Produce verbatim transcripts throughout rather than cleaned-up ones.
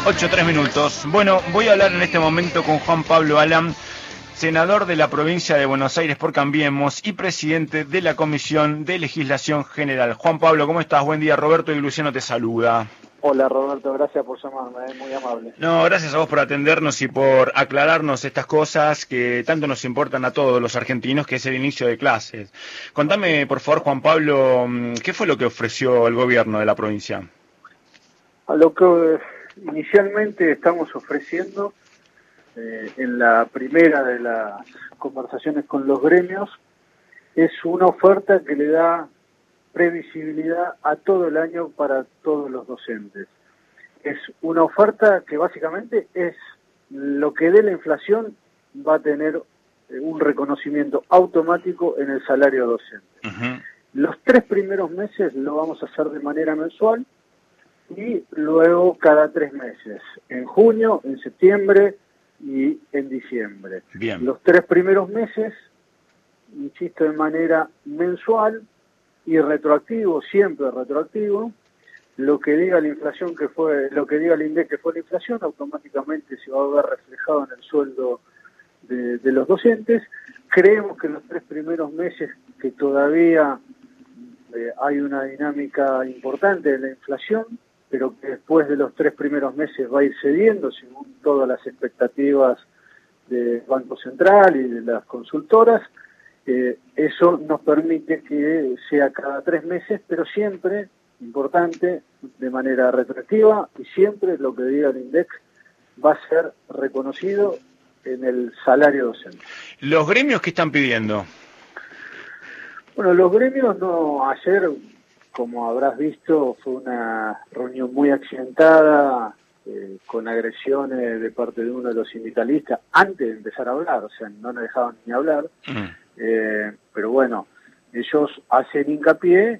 ocho, tres minutos. Bueno, voy a hablar en este momento con Juan Pablo Alam, senador de la provincia de Buenos Aires por Cambiemos y presidente de la Comisión de Legislación General. Juan Pablo, ¿cómo estás? Buen día, Roberto y Luciano te saluda. Hola Roberto, gracias por llamarme, es muy amable. No, gracias a vos por atendernos y por aclararnos estas cosas que tanto nos importan a todos los argentinos, que es el inicio de clases. Contame, por favor, Juan Pablo, ¿qué fue lo que ofreció el gobierno de la provincia? A lo que inicialmente estamos ofreciendo eh, en la primera de las conversaciones con los gremios es una oferta que le da previsibilidad a todo el año para todos los docentes. Es una oferta que básicamente es lo que dé la inflación va a tener un reconocimiento automático en el salario docente. Uh-huh. Los tres primeros meses lo vamos a hacer de manera mensual y luego cada tres meses, en junio, en septiembre y en diciembre. Bien. Los tres primeros meses, insisto, de manera mensual y retroactivo, siempre retroactivo. Lo que diga la inflación que fue, lo que diga el INDEC que fue la inflación, automáticamente se va a ver reflejado en el sueldo de, de los docentes. Creemos que en los tres primeros meses que todavía eh, hay una dinámica importante de la inflación, pero que después de los tres primeros meses va a ir cediendo según todas las expectativas del Banco Central y de las consultoras. Eh, eso nos permite que sea cada tres meses, pero siempre, importante, de manera retroactiva, y siempre lo que diga el INDEC va a ser reconocido en el salario docente. ¿Los gremios qué están pidiendo? Bueno, los gremios no, ayer, como habrás visto, fue una reunión muy accidentada, eh, con agresiones de parte de uno de los sindicalistas, antes de empezar a hablar, o sea, no nos dejaban ni hablar. Mm. Eh, pero bueno, ellos hacen hincapié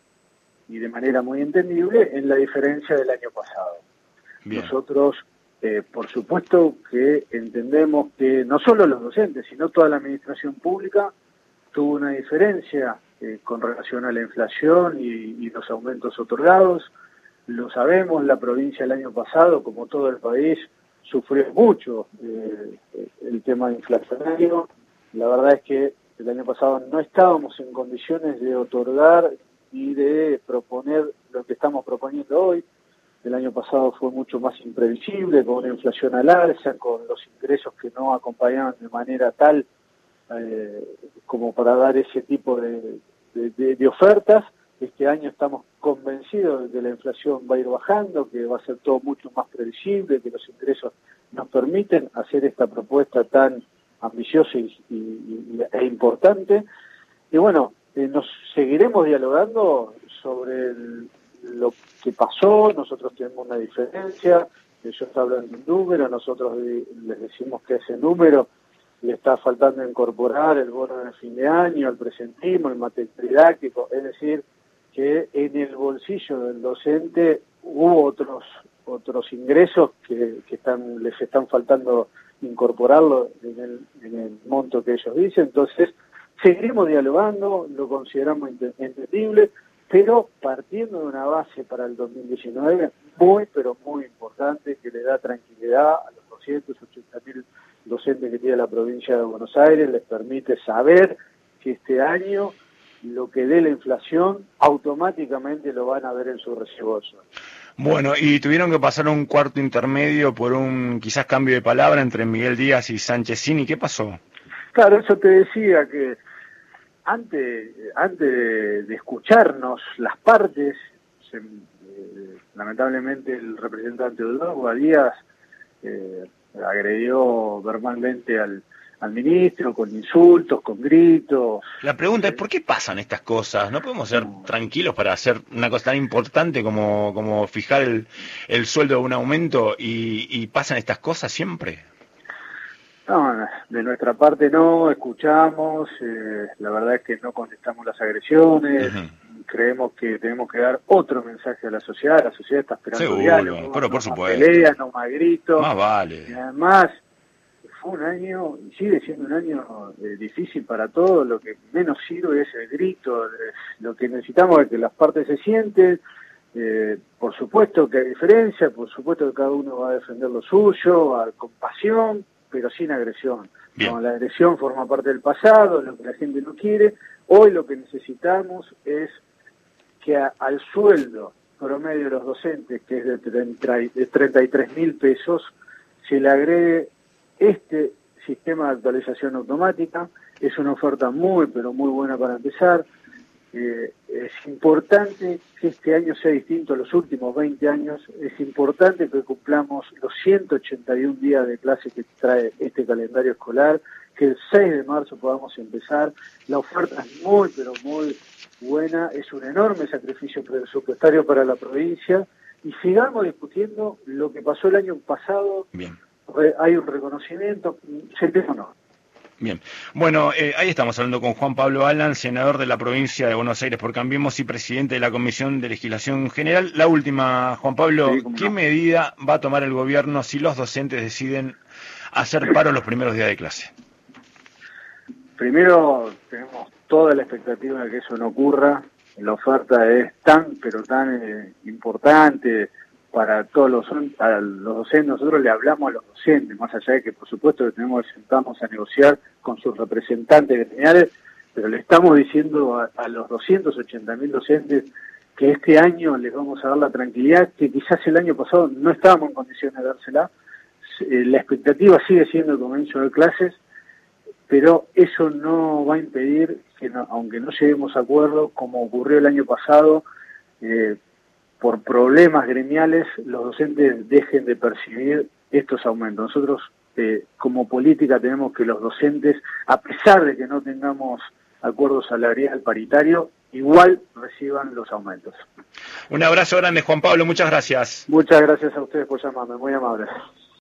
y de manera muy entendible en la diferencia del año pasado. Bien. Nosotros, eh, por supuesto que entendemos que no solo los docentes, sino toda la administración pública tuvo una diferencia eh, con relación a la inflación y, y los aumentos otorgados. Lo sabemos, la provincia el año pasado, como todo el país, sufrió mucho eh, el tema inflacionario. La verdad es que el año pasado no estábamos en condiciones de otorgar y de proponer lo que estamos proponiendo hoy. El año pasado fue mucho más imprevisible, con una inflación al alza, con los ingresos que no acompañaban de manera tal eh, como para dar ese tipo de, de, de, de ofertas. Este año estamos convencidos de que la inflación va a ir bajando, que va a ser todo mucho más previsible, que los ingresos nos permiten hacer esta propuesta tan ambiciosa y, y, y, e importante. Y bueno, eh, nos seguiremos dialogando sobre el, lo que pasó. Nosotros tenemos una diferencia, ellos hablan de un número, nosotros les decimos que ese número le está faltando incorporar el bono de fin de año, el presentismo, el material didáctico, es decir, que en el bolsillo del docente hubo otros otros ingresos que, que están les están faltando incorporarlo en el, en el monto que ellos dicen. Entonces, seguiremos dialogando, lo consideramos entendible, pero partiendo de una base para el dos mil diecinueve muy, pero muy importante, que le da tranquilidad a los doscientos ochenta mil docentes que tiene la provincia de Buenos Aires, les permite saber que este año lo que dé la inflación automáticamente lo van a ver en su recibo. Bueno, y tuvieron que pasar un cuarto intermedio por un quizás cambio de palabra entre Miguel Díaz y Sánchezini. ¿Qué pasó? Claro, eso te decía, que antes, antes de escucharnos las partes, se, eh, lamentablemente el representante de Odongo, Díaz, eh, agredió verbalmente al al ministro, con insultos, con gritos. La pregunta es, ¿por qué pasan estas cosas? ¿No podemos ser no. tranquilos para hacer una cosa tan importante como, como fijar el, el sueldo de un aumento y, y pasan estas cosas siempre? No, de nuestra parte no, escuchamos, eh, la verdad es que no contestamos las agresiones, uh-huh. Creemos que tenemos que dar otro mensaje a la sociedad, la sociedad está esperando Seguro, diálogo, pero no por supuesto. Más peleas, no más gritos. Más vale. Y además, fue un año, y sigue siendo un año eh, difícil para todos, lo que menos sirve es el grito, lo que necesitamos es que las partes se sienten, Eh, por supuesto que hay diferencia, por supuesto que cada uno va a defender lo suyo, a, con pasión, pero sin agresión. No, la agresión forma parte del pasado, lo que la gente no quiere. Hoy lo que necesitamos es que a, al sueldo promedio de los docentes, que es de, de treinta y tres mil pesos, se le agregue este sistema de actualización automática. Es una oferta muy, pero muy buena para empezar. Eh, es importante que este año sea distinto a los últimos veinte años, es importante que cumplamos los ciento ochenta y un días de clase que trae este calendario escolar, que el seis de marzo podamos empezar. La oferta es muy, pero muy buena, es un enorme sacrificio presupuestario para la provincia, y sigamos discutiendo lo que pasó el año pasado. Bien. Hay un reconocimiento, sentimos no. Bien, bueno, eh, ahí estamos hablando con Juan Pablo Alan, senador de la provincia de Buenos Aires por Cambiemos y presidente de la Comisión de Legislación General. La última, Juan Pablo, sí, ¿qué no? medida va a tomar el gobierno si los docentes deciden hacer paro los primeros días de clase? Primero, tenemos toda la expectativa de que eso no ocurra. La oferta es tan, pero tan eh, importante para todos los, a los docentes. Nosotros le hablamos a los docentes, más allá de que por supuesto que tenemos que sentarnos a negociar con sus representantes gremiales, pero le estamos diciendo a, a los doscientos ochenta mil docentes que este año les vamos a dar la tranquilidad que quizás el año pasado no estábamos en condiciones de dársela. Eh, la expectativa sigue siendo el comienzo de clases, pero eso no va a impedir que, no, aunque no lleguemos a acuerdo, como ocurrió el año pasado, eh, por problemas gremiales, los docentes dejen de percibir estos aumentos. Nosotros, eh, como política, tenemos que los docentes, a pesar de que no tengamos acuerdo salarial paritario, igual reciban los aumentos. Un abrazo grande, Juan Pablo, muchas gracias. Muchas gracias a ustedes por llamarme, muy amables.